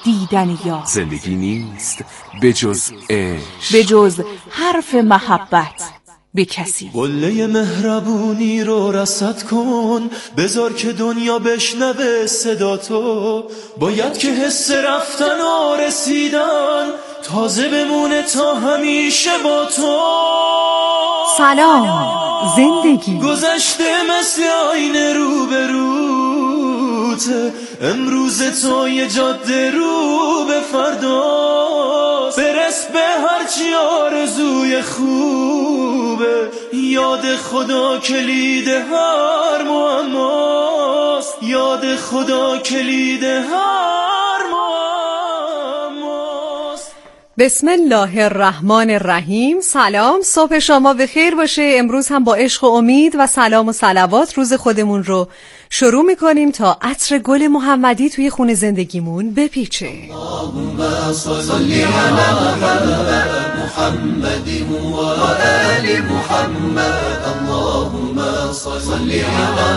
دیدن یار. زندگی نیست به جز عشق، به جز حرف محبت به کسی. قله مهربونی رو رصد کن، بذار که دنیا بشنوه صدا تو. باید که حس رفتن و رسیدن تازه بمونه تا همیشه با تو. سلام زندگی. گذشته مثل آینه رو به روته، امروز تو یه جاده رو به فرداست. برس به هرچی آرزوی خوبه، یاد خدا کلید هر معماست. یاد خدا کلید هر معماست. بسم الله الرحمن الرحیم. سلام، صبح شما بخیر باشه. امروز هم با عشق و امید و سلام و صلوات روز خودمون رو شروع میکنیم تا عطر گل محمدی توی خون زندگیمون بپیچه. اللهم صل علی محمد و آل محمد. اللهم صل علی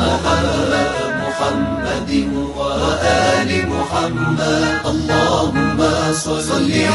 محمد و آل محمد. اللهم صل علی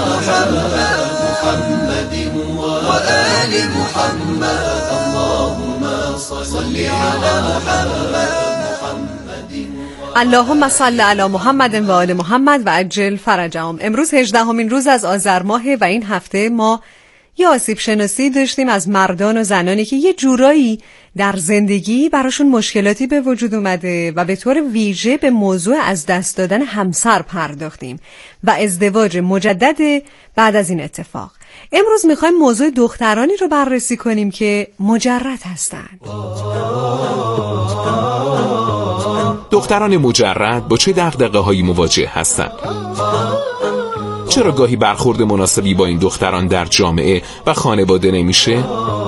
محمد و آل محمد. اللهم صل علی محمد. اللهم صل علی محمد و آل محمد و عجل فرجهم. امروز 18مین روز از آذر ماه و این هفته ما یه آسیب شناسی داشتیم از مردان و زنانی که یه جورایی در زندگی براشون مشکلاتی به وجود اومده و به طور ویژه به موضوع از دست دادن همسر پرداختیم و ازدواج مجدد بعد از این اتفاق. امروز میخوایم موضوع دخترانی رو بررسی کنیم که مجرد هستند. دختران مجرد با چه دغدغه‌هایی مواجه هستند؟ چرا گاهی برخورد مناسبی با این دختران در جامعه و خانواده نمیشه؟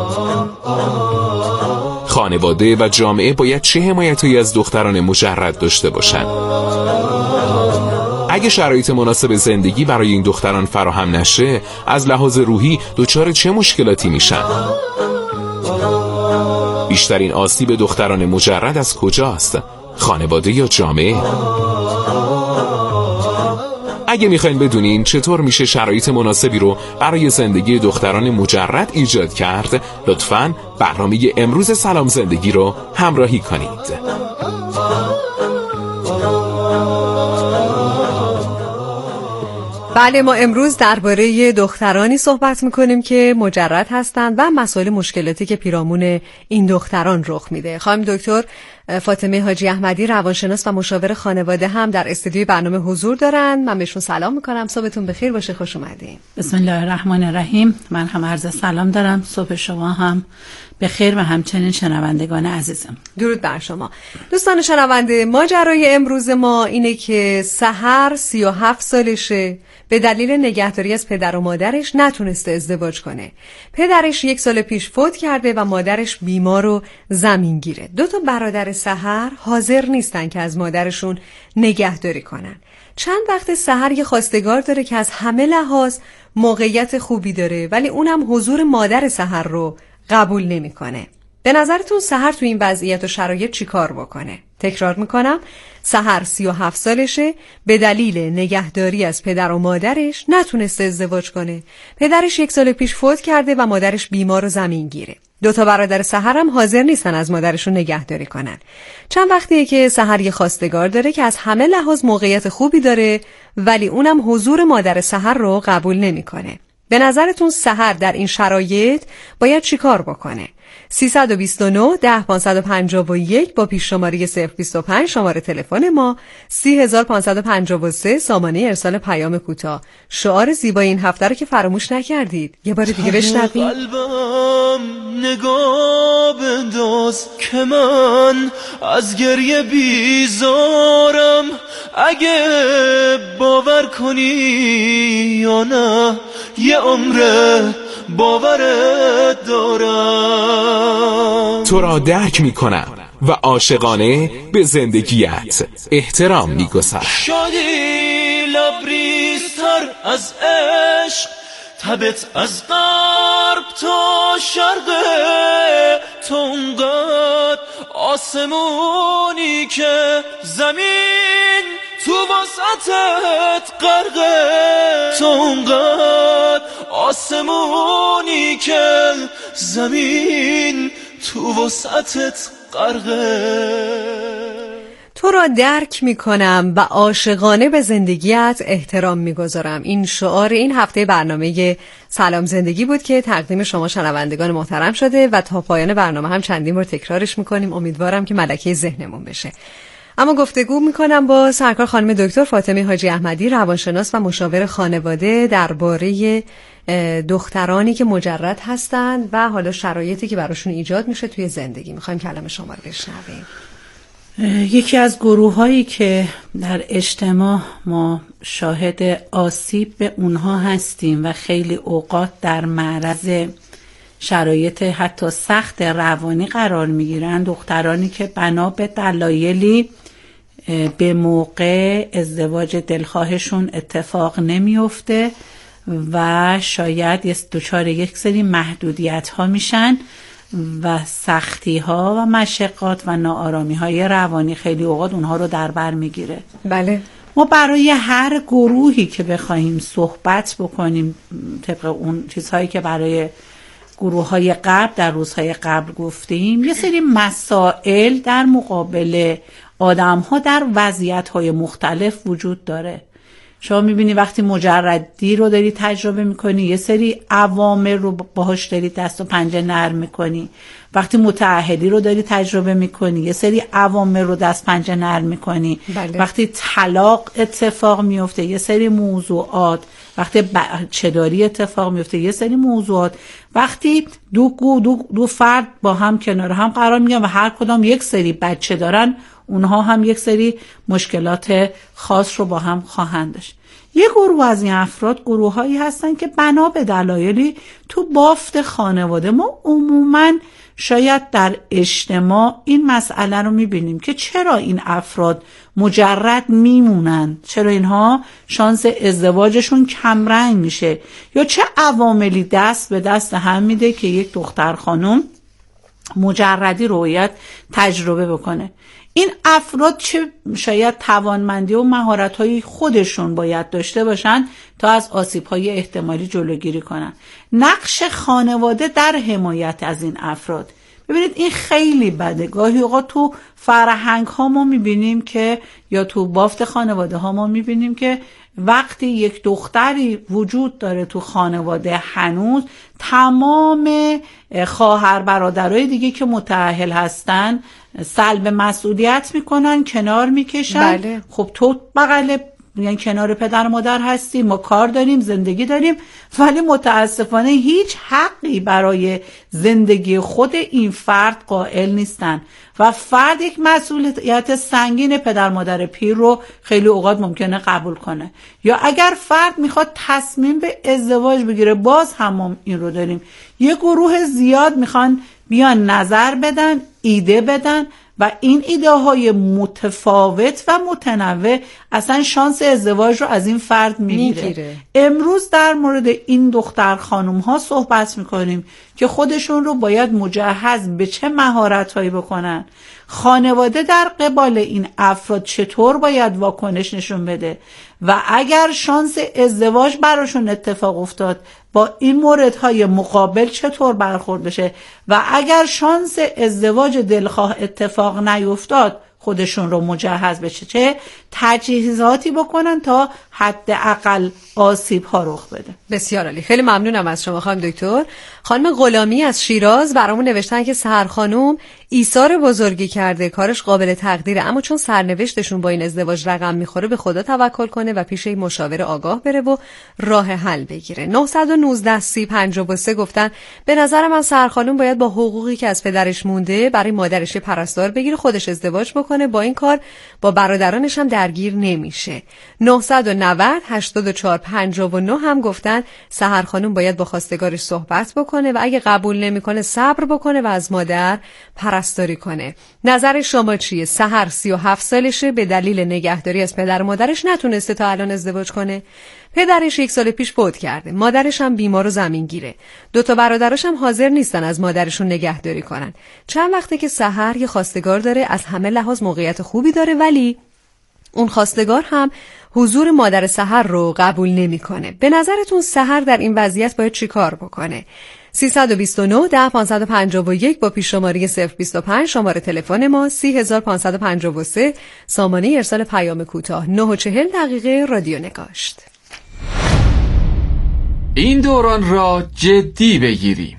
خانواده و جامعه باید چه حمایتی از دختران مجرد داشته باشند؟ اگه شرایط مناسب زندگی برای این دختران فراهم نشه، از لحاظ روحی دچار چه مشکلاتی میشن؟ بیشترین آسیب دختران مجرد از کجاست؟ خانواده یا جامعه؟ اگه میخواین بدونین چطور میشه شرایط مناسبی رو برای زندگی دختران مجرد ایجاد کرد، لطفاً برنامه امروز سلام زندگی رو همراهی کنید. بله، ما امروز درباره دخترانی صحبت میکنیم که مجرد هستند و مسائل مشکلاتی که پیرامون این دختران رخ میده. خانم دکتر فاطمه حاجی احمدی، روانشناس و مشاور خانواده هم در استودیوی برنامه حضور دارن. من بهشون سلام میکنم. صبحتون بخیر باشه، خوش اومدین. بسم الله الرحمن الرحیم. من هم عرض سلام دارم. صبح شما هم بخیر و همچنین شنوندگان عزیزم. درود بر شما. دوستان شنونده، ماجرای امروز ما اینه که سحر 37 سالشه، به دلیل نگهداری از پدر و مادرش نتونسته ازدواج کنه. پدرش 1 سال پیش فوت کرده و مادرش بیمار و زمینگیره. 2 تا برادر سحر حاضر نیستن که از مادرشون نگهداری کنن. چند وقت سحر یه خواستگار داره که از همه لحاظ موقعیت خوبی داره، ولی اونم حضور مادر سحر رو قبول نمیکنه. به نظرتون سحر تو این وضعیت و شرایط چی کار بکنه؟ تکرار میکنم، سحر 37 سالشه، به دلیل نگهداری از پدر و مادرش نتونسته ازدواج کنه. پدرش 1 سال پیش فوت کرده و مادرش بیمار و زمینگیره. 2 تا برادر سحر هم حاضر نیستن از مادرشون نگهداری کنن. چند وقتیه که سحر یه خواستگار داره که از همه لحاظ موقعیت خوبی داره، ولی اونم حضور مادر سحر رو قبول نمیکنه. به نظرتون سحر در این شرایط باید چی کار بکنه؟ 329 10 551 با پیش شماره 025 شماره تلفن ما، 30553 سامانه ارسال پیام کوتاه. شعار زیبای این هفته رو که فراموش نکردید. یه بار دیگه بشنوید. قلبم نگاه بنداز که من از گریه بیزارم. اگه باور کنی یا نه، یه عمره باورت دارم. تو را درک میکنم و عاشقانه به زندگیت احترام میگذارم. شادی لبریزتر از عشق، تبت از غرب تا شرق، تو اونقدر آسمونی که زمین تو وسطت غرقه، تو اونقدر آسمونی که زمین تو وسطت غرقه. تو را درک میکنم و عاشقانه به زندگیت احترام میگذارم. این شعار این هفته برنامه سلام زندگی بود که تقدیم شما شنوندگان محترم شده و تا پایان برنامه هم چندین بار تکرارش میکنیم. امیدوارم که ملکه ذهنمون بشه. اما گفتگو میکنم با سرکار خانم دکتر فاطمه حاجی احمدی، روانشناس و مشاور خانواده، درباره دخترانی که مجرد هستند و حالا شرایطی که براشون ایجاد میشه توی زندگی. میخوایم کلام شما رو بشنویم. یکی از گروه‌هایی که در اجتماع ما شاهد آسیب به اونها هستیم و خیلی اوقات در معرض شرایط حتی سخت روانی قرار میگیرن، دخترانی که بنا به دلایلی به موقع ازدواج دلخواهشون اتفاق نمیفته و شاید دچار یک سری محدودیت ها میشن و سختی ها و مشقات و ناآرامی های روانی خیلی اوقات اونها رو در بر میگیره. بله. ما برای هر گروهی که بخوایم صحبت بکنیم طبق اون چیزهایی که برای گروه های قبل در روزهای قبل گفتیم، یه سری مسائل در مقابل آدم ها در وضعیت های مختلف وجود داره. شما میبینی وقتی مجردی رو داری تجربه میکنی یه سری عوامل رو باهاش داری دست و پنجه نرم میکنی، وقتی متعهدی رو داری تجربه میکنی یه سری عوامل رو دست پنجه نرم میکنی. بله. وقتی طلاق اتفاق میفته یه سری موضوعات، وقتی بچه‌داری اتفاق میفته یه سری موضوعات، وقتی دو فرد با هم کنار هم قرار میگیرن و هر کدام یک سری بچه دارن، اونها هم یک سری مشکلات خاص رو با هم خواهند داشت. یک گروه از این افراد گروه هایی هستن که بنا به دلایلی تو بافت خانواده ما عموماً شاید در اجتماع این مسئله رو میبینیم که چرا این افراد مجرد میمونن، چرا اینها شانس ازدواجشون کمرنگ میشه، یا چه عواملی دست به دست هم میده که یک دختر خانم مجردی رو باید تجربه بکنه. این افراد چه شاید توانمندی و مهارت‌های خودشون باید داشته باشن تا از آسیب‌های احتمالی جلوگیری کنن. نقش خانواده در حمایت از این افراد، ببینید این خیلی بده. گاهی اوقات تو فرهنگ ها ما میبینیم که یا تو بافت خانواده ها ما میبینیم که وقتی یک دختری وجود داره تو خانواده، هنوز تمام خواهر برادرای دیگه که متأهل هستن سلب مسئولیت میکنن، کنار میکشن. بله. خب تو بغل یعنی کنار پدر مادر هستی، ما کار داریم، زندگی داریم، ولی متاسفانه هیچ حقی برای زندگی خود این فرد قائل نیستن و فرد یک مسئولیت سنگین پدر مادر پیر رو خیلی اوقات ممکنه قبول کنه. یا اگر فرد میخواد تصمیم به ازدواج بگیره، باز هم این رو داریم، یه گروه زیاد میخوان بیان نظر بدن، ایده بدن و این ایده های متفاوت و متنوع اصلا شانس ازدواج رو از این فرد میگیره. امروز در مورد این دختر خانم ها صحبت میکنیم که خودشون رو باید مجهز به چه مهارت هایی بکنن، خانواده در قبال این افراد چطور باید واکنش نشون بده و اگر شانس ازدواج براشون اتفاق افتاد با این موردهای مقابل چطور برخورد بشه و اگر شانس ازدواج دلخواه اتفاق نیفتاد خودشون رو مجهز بشه چه تجهیزاتی بکنن تا حداقل آسیب ها رخ بده. بسیار عالی، خیلی ممنونم از شما خانم دکتر. خانم غلامی از شیراز برامون نوشتن که سحر خانم ایثار بزرگی کرده، کارش قابل تقدیره، اما چون سرنوشتشون با این ازدواج رقم میخوره به خدا توکل کنه و پیش این مشاور آگاه بره و راه حل بگیره. 919 3053 گفتن به نظر من سحر خانم باید با حقوقی که از پدرش مونده برای مادرش پرستار بگیره، خودش ازدواج بکنه، با این کار با برادرانش هم درگیر نمیشه. 990 84 59 هم گفتن سحر خانم باید با خواستگارش صحبت بکنه و اگه قبول نمیکنه صبر بکنه و از مادر پرستاری کنه. نظر شما چیه؟ سحر 37 سالشه، به دلیل نگهداری از پدر و مادرش نتونسته تا الان ازدواج کنه. پدرش 1 سال پیش فوت کرده، مادرش هم بیمار و زمینگیره، 2 تا برادرش هم حاضر نیستن از مادرشون نگهداری کنن. چند وقته که سحر یه خواستگار داره، از همه لحاظ موقعیت خوبی داره، ولی اون خواستگار هم حضور مادر سحر رو قبول نمیکنه. به نظرتون سحر در این وضعیت باید چی کار بکنه؟ 329 10 551 با پیش‌شماره 025 شماره تلفن ما 30553 سامانه ارسال پیام کوتاه 9:40 رادیو نگاشت. این دوران را جدی بگیریم.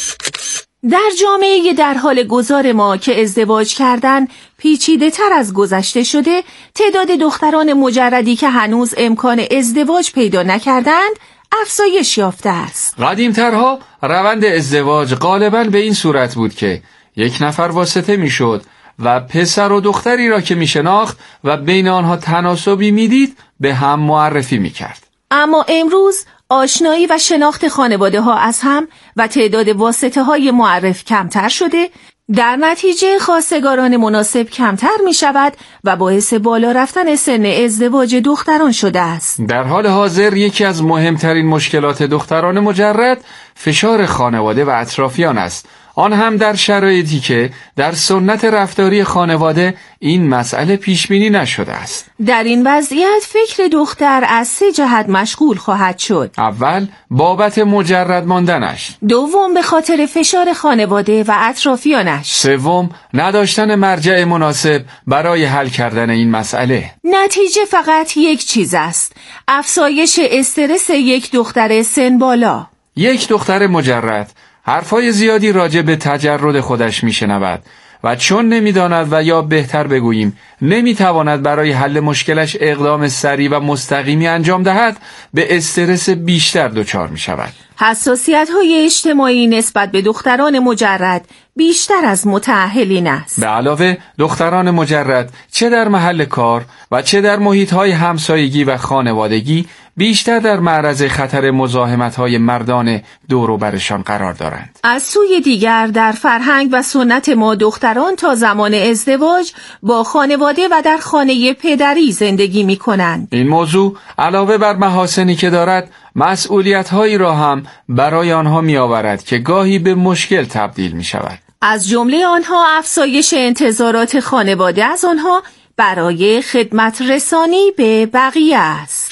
در جامعه در حال گذار ما که ازدواج کردن پیچیده تر از گذشته شده، تعداد دختران مجردی که هنوز امکان ازدواج پیدا نکردند افزایش یافته است. قدیم‌ترها روند ازدواج غالباً به این صورت بود که یک نفر واسطه میشد و پسر و دختری را که میشناخت و بین آنها تناسبی میدید به هم معرفی میکرد. اما امروز آشنایی و شناخت خانواده ها از هم و تعداد واسطه های معرف کمتر شده، در نتیجه خواستگاران مناسب کمتر می شود و باعث بالا رفتن سن ازدواج دختران شده است. در حال حاضر یکی از مهمترین مشکلات دختران مجرد فشار خانواده و اطرافیان است، آن هم در شرایطی که در سنت رفتاری خانواده این مسئله پیش بینی نشده است. در این وضعیت فکر دختر از 3 جهت مشغول خواهد شد. اول، بابت مجرد ماندنش. دوم، به خاطر فشار خانواده و اطرافیانش. سوم، نداشتن مرجع مناسب برای حل کردن این مسئله. نتیجه فقط یک چیز است: افزایش استرس یک دختر سن بالا. یک دختر مجرد حرفای زیادی راجع به تجرد خودش میشنود و چون نمیداند و یا بهتر بگوییم نمیتواند برای حل مشکلش اقدام سریع و مستقیمی انجام دهد، به استرس بیشتر دچار می شود. حساسیت‌های اجتماعی نسبت به دختران مجرد بیشتر از متأهلین است. به علاوه دختران مجرد چه در محل کار و چه در محیط‌های همسایگی و خانوادگی بیشتر در معرض خطر مزاحمت‌های مردان دور و برشان قرار دارند. از سوی دیگر در فرهنگ و سنت ما دختران تا زمان ازدواج با خانواده و در خانه پدری زندگی می‌کنند. این موضوع علاوه بر محاسنی که دارد، مسئولیت‌هایی را هم برای آنها می‌آورد که گاهی به مشکل تبدیل می‌شود. از جمله آنها افزایش انتظارات خانواده از آنها برای خدمت رسانی به بقیه است.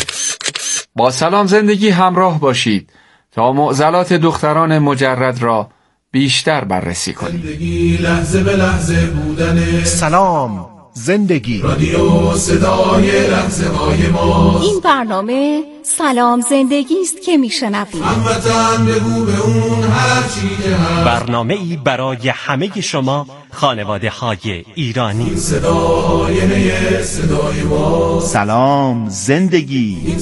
با سلام زندگی همراه باشید تا معضلات دختران مجرد را بیشتر بررسی کنیم. زندگی لحظه به لحظه بودن. سلام زندگی، رادیو صدای لحظه های ما. این برنامه سلام زندگی است که میشنوید. هموطن بگو به اون هر چی که هست. برنامه‌ای برای همه شما خانواده های ایرانی. این صدای ما. سلام زندگی، این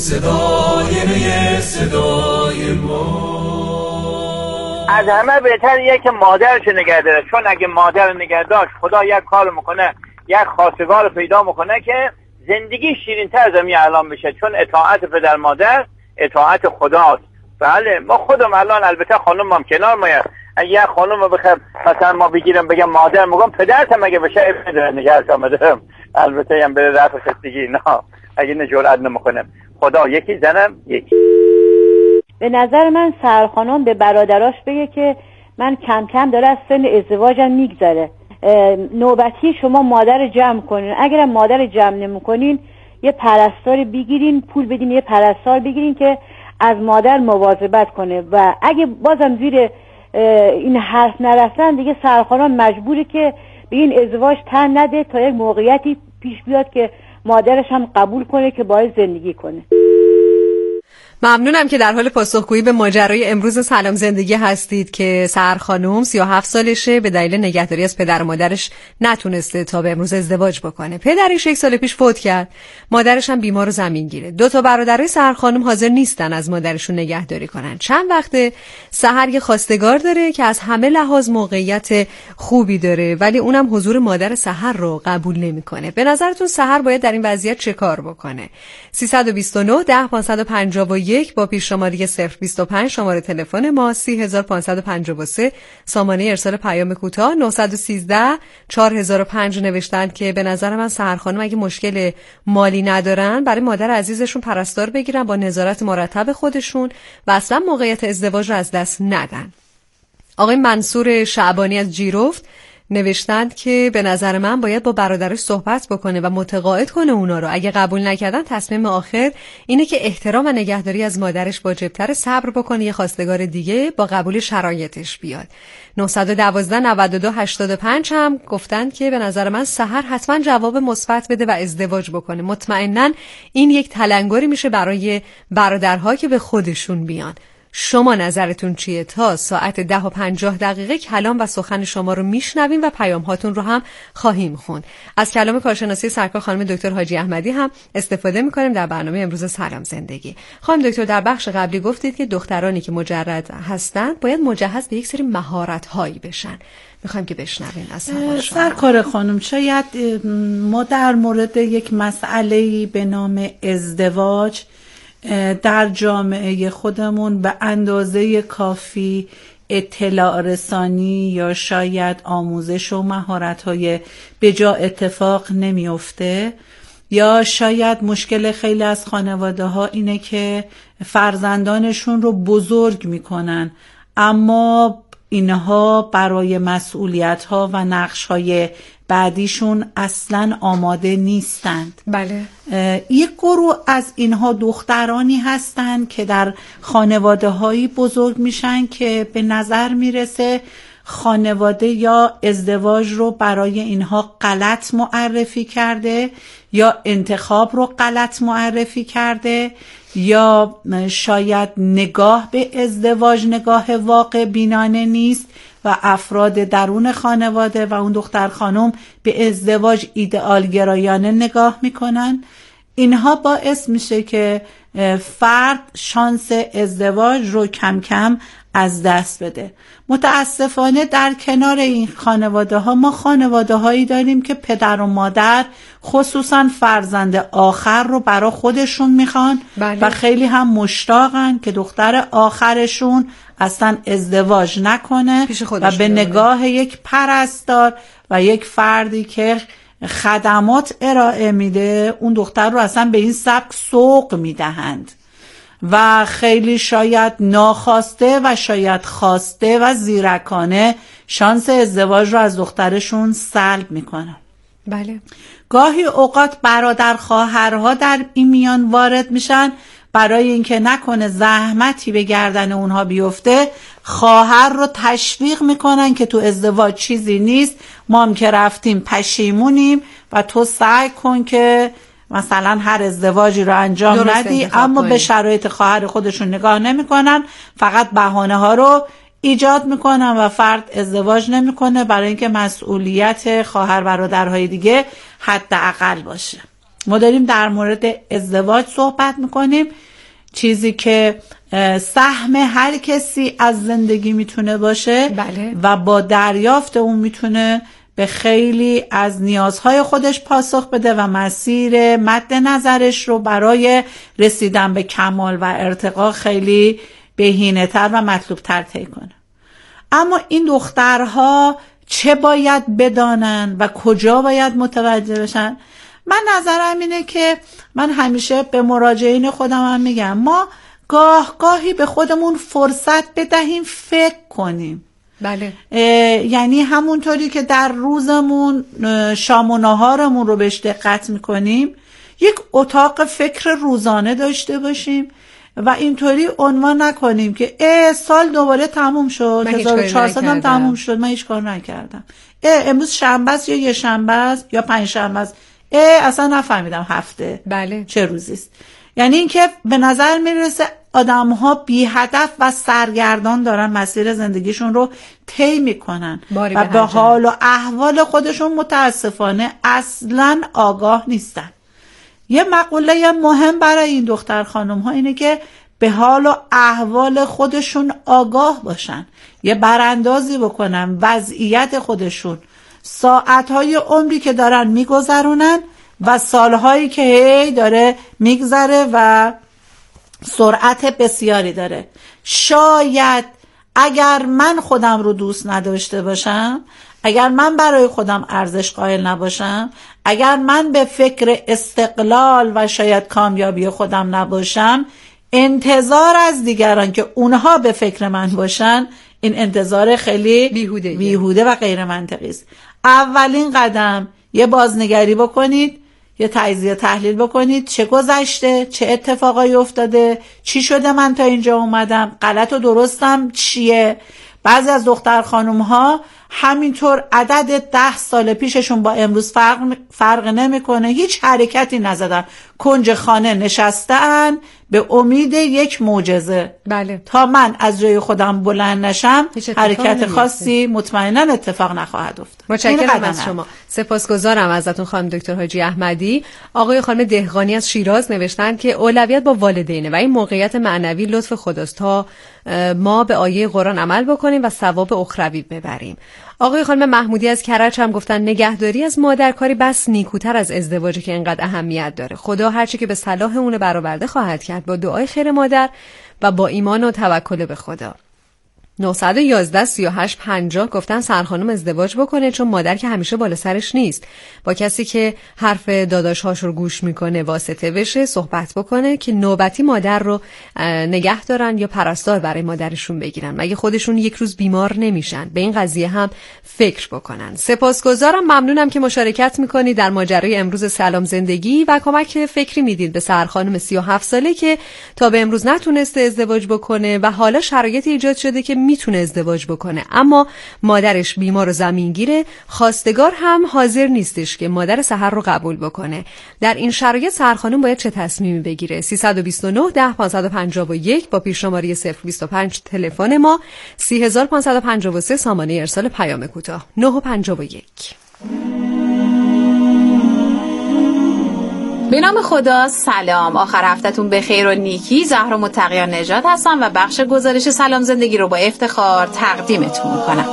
صدای ما. از همه بهتر یک مادرش نگه داره، چون اگه مادر نگه داشت خدا یک کار میکنه، یک خواستگار پیدا میکنه که زندگی شیرین‌تر زمین اعلام بشه، چون اطاعت پدر مادر اطاعت خداست. بله ما خودم الان البته خانم هم کنار میاد، اگه یک خانم رو بخوام مثلا ما بگیرم بگم مادر، میگم پدرتم اگه بشه ابن نگهش آمدم، البته هم بره رفع خستگی، نه اگه نه جرئت نمیکنم. خدا یکی زنم یکی. به نظر من سحر خانم به برادراش بگه که من کم کم داره از سن ازدواجم میگذره، نوبتی شما مادر جمع کنین، اگرم مادر جمع نمیکنین یه پرستار بگیرین، پول بدین یه پرستار بگیرین که از مادر مواظبت کنه و اگه بازم زیر این حرف نرفتن دیگه سحر خانم مجبوره که به این ازدواج تن نده تا یک موقعیتی پیش بیاد که مادرش هم قبول کنه که باید زندگی کنه. ممنونم که در حال پاسخگویی به ماجرای امروز سلام زندگی هستید که سحر خانم 37 سالشه، به دلیل نگهداری از پدر و مادرش نتونسته تا به امروز ازدواج بکنه. پدرش 1 سال پیش فوت کرد، مادرش هم بیمار و زمینگیره. 2 تا برادرای سحر خانم حاضر نیستن از مادرشون نگهداری کنن. چند وقته سحر یه خواستگار داره که از همه لحاظ موقعیت خوبی داره، ولی اونم حضور مادر سحر رو قبول نمیکنه. به نظرتون سحر باید در این وضعیت چه کار بکنه؟ 329 10 551 با پیش‌شماره 025 شماره تلفن ما 30553 سامانه ارسال پیام کوتاه 913 4005 نوشتن که به نظر من سحر خانم اگه مشکل مالی ندارن برای مادر عزیزشون پرستار بگیرن با نظارت مرتب خودشون و اصلا موقعیت ازدواج رو از دست ندن. آقای منصور شعبانی از جیرفت نوشتند که به نظر من باید با برادرش صحبت بکنه و متقاعد کنه اونا رو. اگه قبول نکردن تصمیم آخر اینه که احترام و نگهداری از مادرش واجب‌تر، صبر بکنه یه خواستگار دیگه با قبول شرایطش بیاد. 912 92 85 هم گفتند که به نظر من سحر حتما جواب مثبت بده و ازدواج بکنه. مطمئناً این یک تلنگری میشه برای برادرها که به خودشون بیان. شما نظرتون چیه؟ تا ساعت 10:50 کلام و سخن شما رو میشنویم و پیام هاتون رو هم خواهیم خوند. از کلام کارشناسی سرکار خانم دکتر حاجی احمدی هم استفاده میکنیم در برنامه امروز سلام زندگی. خانم دکتر، در بخش قبلی گفتید که دخترانی که مجرد هستند باید مجهز به یک سری مهارت هایی بشن. میخوایم که بشنویم از سرکار خانم. شاید ما در مورد یک مسئله‌ای به نام ازدواج در جامعه خودمون به اندازه کافی اطلاع رسانی یا شاید آموزش و مهارت‌های به جا اتفاق نمی‌افته، یا شاید مشکل خیلی از خانواده‌ها اینه که فرزندانشون رو بزرگ می‌کنن اما اینها برای مسئولیت‌ها و نقش‌های بعدیشون اصلاً آماده نیستند. بله. یک گروه از اینها دخترانی هستند که در خانواده‌هایی بزرگ میشن که به نظر میرسه خانواده یا ازدواج رو برای اینها غلط معرفی کرده یا انتخاب رو غلط معرفی کرده، یا شاید نگاه به ازدواج نگاه واقع بینانه نیست و افراد درون خانواده و اون دختر خانم به ازدواج ایدئال گرایانه نگاه میکنن. اینها باعث میشه که فرد شانس ازدواج رو کم کم از دست بده. متاسفانه در کنار این خانواده ها ما خانواده هایی داریم که پدر و مادر خصوصا فرزند آخر رو برای خودشون میخوان. بله. و خیلی هم مشتاقن که دختر آخرشون اصلا ازدواج نکنه و به نگاه یک پرستار و یک فردی که خدمات ارائه میده اون دختر رو اصلا به این سبک سوق میدهند و خیلی شاید ناخواسته و شاید خواسته و زیرکانه شانس ازدواج رو از دخترشون سلب میکنن. بله. گاهی اوقات برادر خواهرها در این میان وارد میشن برای اینکه نکنه زحمتی به گردن اونها بیفته، خواهر رو تشویق میکنن که تو ازدواج چیزی نیست، ما هم که رفتیم پشیمونیم و تو سعی کن که مثلا هر ازدواجی رو انجام ندی. اما به شرایط خواهر خودشون نگاه نمیکنن، فقط بهانه ها رو ایجاد میکنن و فرد ازدواج نمیکنه برای اینکه مسئولیت خواهر برادرهای دیگه حداقل باشه. ما داریم در مورد ازدواج صحبت میکنیم، چیزی که سهم هر کسی از زندگی میتونه باشه. بله. و با دریافت اون میتونه به خیلی از نیازهای خودش پاسخ بده و مسیر مد نظرش رو برای رسیدن به کمال و ارتقا خیلی بهینه‌تر و مطلوب‌تر طی کنه. اما این دخترها چه باید بدانن و کجا باید متوجه بشن؟ من نظرم اینه که من همیشه به مراجعین خودم هم میگم ما گاهی به خودمون فرصت بدهیم فکر کنیم. بله. یعنی همونطوری که در روزمون شام و نهارمون رو بهش دقت میکنیم یک اتاق فکر روزانه داشته باشیم و اینطوری عنوان نکنیم که سال دوباره تموم شد، 1400 هم تموم شد، من هیچ کار نکردم. امروز شنبه است یا یه شنبه است یا پنج شنبه است، اصلا نفهمیدم هفته بله چه روزی است. یعنی اینکه به نظر میرسه آدم‌ها بی هدف و سرگردان دارن مسیر زندگیشون رو طی میکنن و به حال و احوال خودشون متاسفانه اصلاً آگاه نیستن. یه مقوله مهم برای این دختر خانم ها اینه که به حال و احوال خودشون آگاه باشن، یه براندازی بکنن وضعیت خودشون، ساعتهای عمری که دارن میگذرونن و سالهایی که هی داره میگذره و سرعت بسیاری داره. شاید اگر من خودم رو دوست نداشته باشم، اگر من برای خودم ارزش قائل نباشم، اگر من به فکر استقلال و شاید کامیابی خودم نباشم، انتظار از دیگران که اونها به فکر من باشن این انتظار خیلی بیهوده و غیر منطقی است. اولین قدم یه بازنگری بکنید، یه تجزیه تحلیل بکنید، چه گذشته، چه اتفاقایی افتاده، چی شده من تا اینجا اومدم، غلط و درستم چیه. بعضی از دختر خانوم ها همینطور عدد 10 سال پیششون با امروز فرق نمیکنه، هیچ حرکتی نزدن، کنج خانه نشستن به امید یک معجزه. بله. تا من از جای خودم بلند نشم حرکت خاصی مطمئنا اتفاق نخواهد افتاد. متشکرم از شما. سپاسگزارم ازتون خانم دکتر حاجی احمدی. آقای خانم دهقانی از شیراز نوشتن که اولویت با والدینه و این موقعیت معنوی لطف خداست تا ما به آیه قرآن عمل بکنیم و ثواب اخروی ببریم. آقای خانم محمودی از کرج هم گفتن نگهداری از مادر کاری بس نیکوتر از ازدواجی که اینقدر اهمیت داره. خدا هرچی که به صلاح اون برآورده خواهد کرد با دعای خیر مادر و با ایمان و توکل به خدا. 911 38 50 گفتن سرخانم ازدواج بکنه چون مادر که همیشه بالا سرش نیست، با کسی که حرف داداش‌هاش رو گوش میکنه واسطه بشه، صحبت بکنه که نوبتی مادر رو نگه دارن یا پرستار برای مادرشون بگیرن مگه خودشون یک روز بیمار نمیشن. به این قضیه هم فکر بکنن. سپاسگزارم، ممنونم که مشارکت میکنید در ماجرای امروز سلام زندگی و کمک فکری میدید به سرخانم 37 ساله که تا به امروز نتونسته ازدواج بکنه و حالا شرایط ایجاد شده که میتونه ازدواج بکنه اما مادرش بیمار و زمینگیره، خواستگار هم حاضر نیستش که مادر سحر رو قبول بکنه. در این شرایط سرخانم باید چه تصمیمی بگیره؟ 329 10 551 با پیشنماری 025 تلفن ما، 3553 سامانه ارسال پیام کوتاه 951. به نام خدا. سلام، آخر هفتهتون به خیر و نیکی. زهرا متقیان نژاد هستم و بخش گزارش سلام زندگی رو با افتخار تقدیمتون میکنم.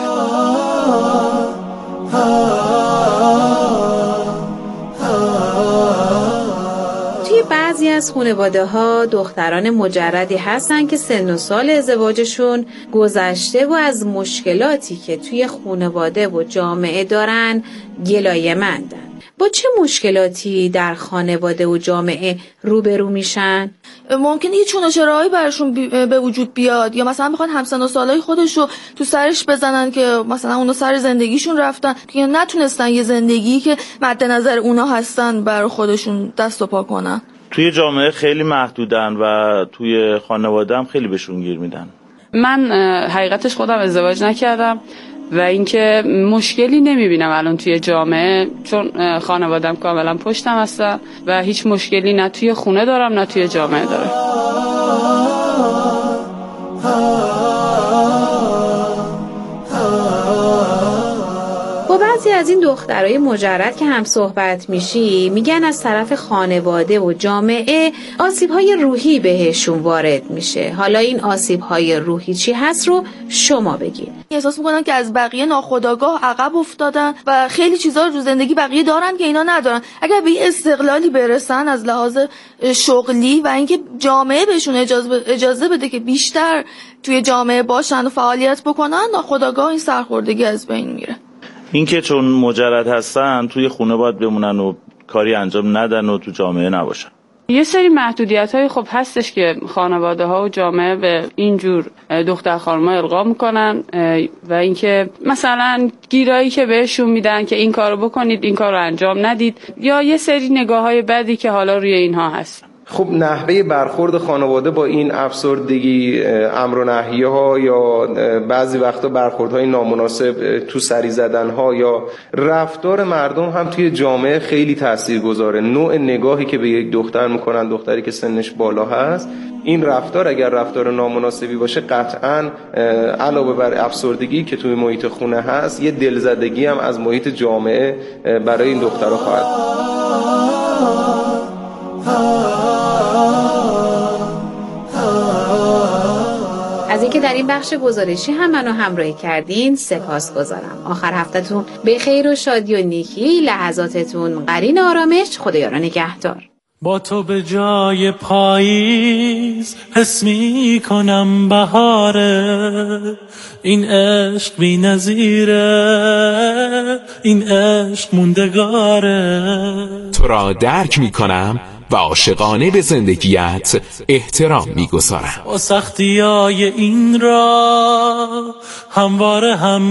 توی بعضی از خانواده‌ها دختران مجردی هستن که سن و سال ازدواجشون گذشته و از مشکلاتی که توی خانواده و جامعه دارن گلایه‌مندن. با چه مشکلاتی در خانواده و جامعه روبرو میشن؟ ممکنه یه چونچرایی براشون به وجود بیاد یا مثلا بخوان همسن و سالای خودشو تو سرش بزنن که مثلا اونا سر زندگیشون رفتن که نتونستن یه زندگی که مد نظر اونا هستن برای خودشون دست و پا کنن. توی جامعه خیلی محدودن و توی خانواده هم خیلی بهشون گیر میدن. من حقیقتش خودم ازدواج نکردم و اینکه مشکلی نمیبینم الان توی جامعه، چون خانوادم کاملا پشتم هستن و هیچ مشکلی نه توی خونه دارم نه توی جامعه دارم. با بعضی از این دخترای مجرد که هم صحبت میشی میگن از طرف خانواده و جامعه آسیب‌های روحی بهشون وارد میشه. حالا این آسیب‌های روحی چی هست رو شما بگید. احساس میکنن که از بقیه ناخودآگاه عقب افتادن و خیلی چیزا رو زندگی بقیه دارن که اینا ندارن. اگر به استقلالی برسن از لحاظ شغلی و اینکه جامعه بهشون اجازه بده که بیشتر توی جامعه باشن و فعالیت بکنن، ناخودآگاه این سرخوردگی از بین میره. این که چون مجرد هستن توی خونه باید بمونن و کاری انجام ندن و تو جامعه نباشن. یه سری محدودیت‌های خب هستش که خانواده‌ها و جامعه به اینجور دختر خانم‌ها القا میکنن و اینکه مثلا گیرایی که بهشون میدن که این کارو بکنید این کارو انجام ندید، یا یه سری نگاه‌های بدی که حالا روی اینها هست. خب نحوه برخورد خانواده با این افسردگی، امر و نهی‌ها یا بعضی وقتا برخوردهای نامناسب، تو سری زدن‌ها یا رفتار مردم هم توی جامعه خیلی تاثیرگذاره. نوع نگاهی که به یک دختر میکنن، دختری که سنش بالا هست، این رفتار اگر رفتار نامناسبی باشه قطعاً علاوه بر افسردگی که توی محیط خونه هست، یه دلزدگی هم از محیط جامعه برای این دخترها خواهد. از اینکه در این بخش گزارشی هم منو همراهی کردین سپاسگزارم. آخر هفتهتون به خیر و شادی و نیکی، لحظاتتون قرین آرامش. خدایا را نگهدار. با تو به جای پاییز حس می کنم بهاره، این عشق بی نظیره، این عشق موندگاره. تو را درک می کنم و عاشقانه به زندگیت احترام می‌گذارم. با سختیای این راه همواره هم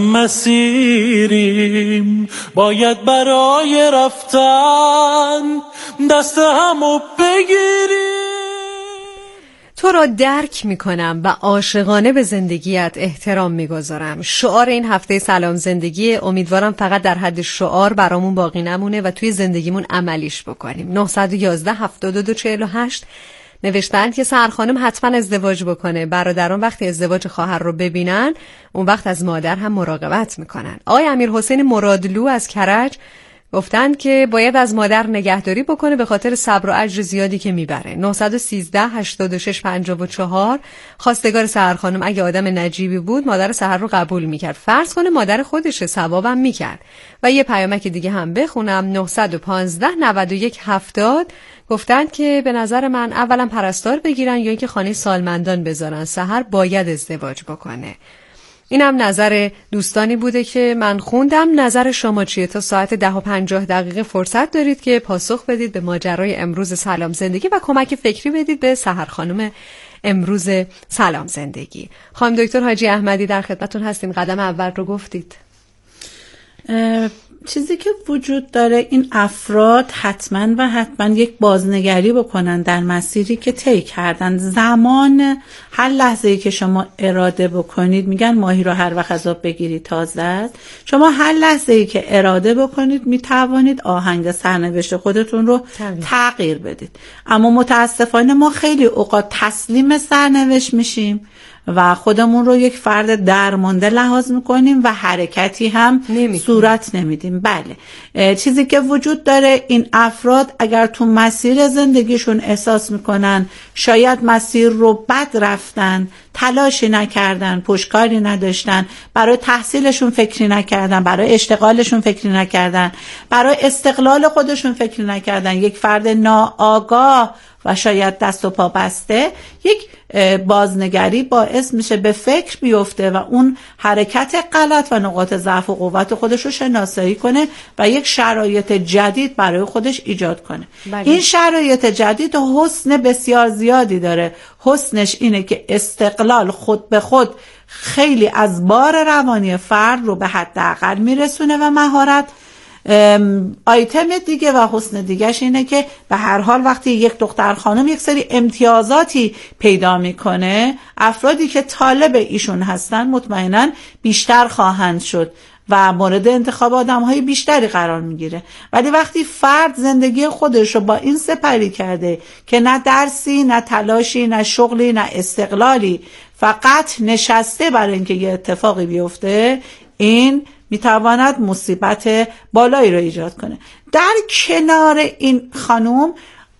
مسیریم، باید برای رفتن دست همو بگیریم. تو را درک میکنم و عاشقانه به زندگیت احترام میگذارم. شعار این هفته سلام زندگی. امیدوارم فقط در حد شعار برامون باقی نمونه و توی زندگیمون عملیش بکنیم. 911 72 48 نوشتند که سحر خانم حتما ازدواج بکنه. برادران وقتی ازدواج خواهر رو ببینن اون وقت از مادر هم مراقبت میکنن. آقای امیر حسین مرادلو از کرج گفتند که باید از مادر نگهداری بکنه به خاطر صبر و اجر زیادی که میبره. 913 86 54 خواستگار سحر خانم اگه آدم نجیبی بود مادر سحر رو قبول میکرد، فرض کنه مادر خودشه ثوابم میکرد. و یه پیامک دیگه هم بخونم. 915 91 70 گفتند که به نظر من اولا پرستار بگیرن یا اینکه خانه سالمندان بذارن، سحر باید ازدواج بکنه. اینم نظر دوستانی بوده که من خوندم. نظر شما چیه؟ تا ساعت 10:50 فرصت دارید که پاسخ بدید به ماجرای امروز سلام زندگی و کمک فکری بدید به سحر خانم امروز سلام زندگی. خانم دکتر حاجی احمدی در خدمتتون هستیم. قدم اول رو گفتید. چیزی که وجود داره این افراد حتما یک بازنگری بکنن در مسیری که طی کردن. زمان هر لحظه‌ای که شما اراده بکنید، میگن ماهی رو هر وقت از آب بگیرید تازه است، شما هر لحظه‌ای که اراده بکنید میتوانید آهنگ سرنوشت خودتون رو تغییر بدید. اما متاسفانه ما خیلی اوقات تسلیم سرنوشت میشیم و خودمون رو یک فرد درمانده لحاظ میکنیم و حرکتی هم صورت نمیدیم. بله، چیزی که وجود داره این افراد اگر تو مسیر زندگیشون احساس میکنن شاید مسیر رو بد رفتن، تلاشی نکردن، پشتکاری نداشتن، برای تحصیلشون فکری نکردن، برای اشتغالشون فکری نکردن، برای استقلال خودشون فکری نکردن، یک فرد ناآگاه و شاید دست و پا بسته، یک بازنگری باعث میشه به فکر بیفته و اون حرکت غلط و نقاط ضعف و قوت خودش رو شناسایی کنه و یک شرایط جدید برای خودش ایجاد کنه. این شرایط جدید حسن بسیار زیادی داره. حسنش اینه که استقلال خود به خود خیلی از بار روانی فرد رو به حداقل میرسونه و مهارت. آیتم دیگه و حسن دیگهش اینه که به هر حال وقتی یک دختر خانم یک سری امتیازاتی پیدا میکنه، افرادی که طالب ایشون هستن مطمئناً بیشتر خواهند شد و مورد انتخاب آدم‌های بیشتری قرار میگیره. ولی وقتی فرد زندگی خودش رو با این سپری کرده که نه درسی، نه تلاشی، نه شغلی، نه استقلالی، فقط نشسته برای اینکه یه اتفاقی بیفته، این میتواند مصیبت بالایی رو ایجاد کنه. در کنار این خانوم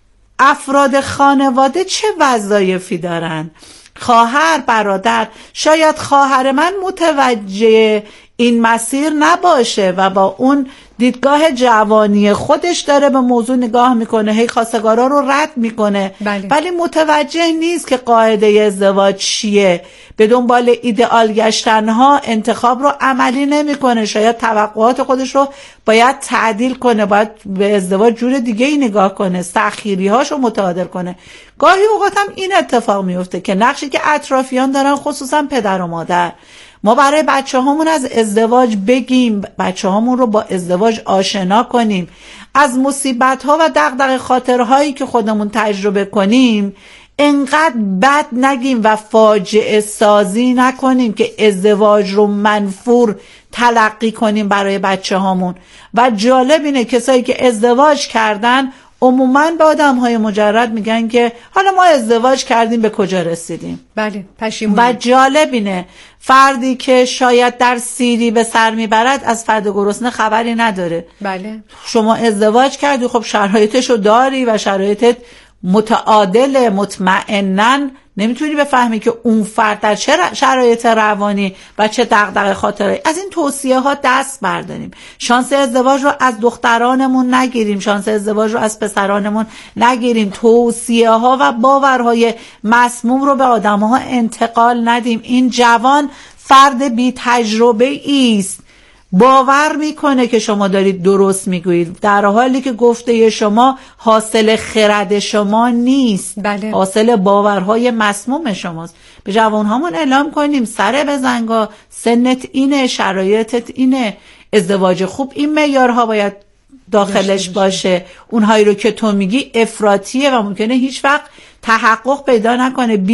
افراد خانواده چه وظایفی دارن؟ خواهر، برادر، شاید خواهر من متوجه این مسیر نباشه و با اون دیدگاه جوانی خودش داره به موضوع نگاه میکنه، هی خواستگارا رو رد میکنه، ولی متوجه نیست که قاعده ازدواج چیه، به دنبال ایدئال گشتنها انتخاب رو عملی نمیکنه، شاید توقعات خودش رو باید تعدیل کنه، باید به ازدواج جور دیگه ای نگاه کنه، تأخیری هاشو متعادل کنه. گاهی اوقات هم این اتفاق میفته که نقشی که اطرافیان دارن، خصوصا پدر و مادر، ما برای بچه هامون از ازدواج بگیم، بچه هامون رو با ازدواج آشنا کنیم، از مصیبت ها و دغدغه خاطرهایی که خودمون تجربه کنیم انقدر بد نگیم و فاجعه سازی نکنیم که ازدواج رو منفور تلقی کنیم برای بچه هامون. و جالب اینه کسایی که ازدواج کردن عموماً به آدم‌های مجرد میگن که حالا ما ازدواج کردیم به کجا رسیدیم. بله، پشیمونی. و جالب اینه فردی که شاید در سیری به سر میبرد از فرد گرسنه خبری نداره. بله. شما ازدواج کردی، خب شرایطشو داری و شرایطت متعادل، مطمئناً نمیتونی بفهمی که اون فرد در چه شرایط روانی و چه دغدغه خاطره. از این توصیه ها دست برداریم. شانس ازدواج رو از دخترانمون نگیریم، شانس ازدواج رو از پسرانمون نگیریم، توصیه ها و باورهای مسموم رو به آدم ها انتقال ندیم. این جوان فرد بی تجربه ایست باور میکنه که شما دارید درست میگویید، در حالی که گفته شما حاصل خرد شما نیست، بله. حاصل باورهای مسموم شماست. به جوانهامون اعلام کنیم سر بزنگا، سنت اینه، شرایطت اینه، ازدواج خوب این معیارها باید داخلش باشه. اونهایی رو که تو میگی افراطیه و ممکنه هیچ وقت تحقق پیدا نکنه.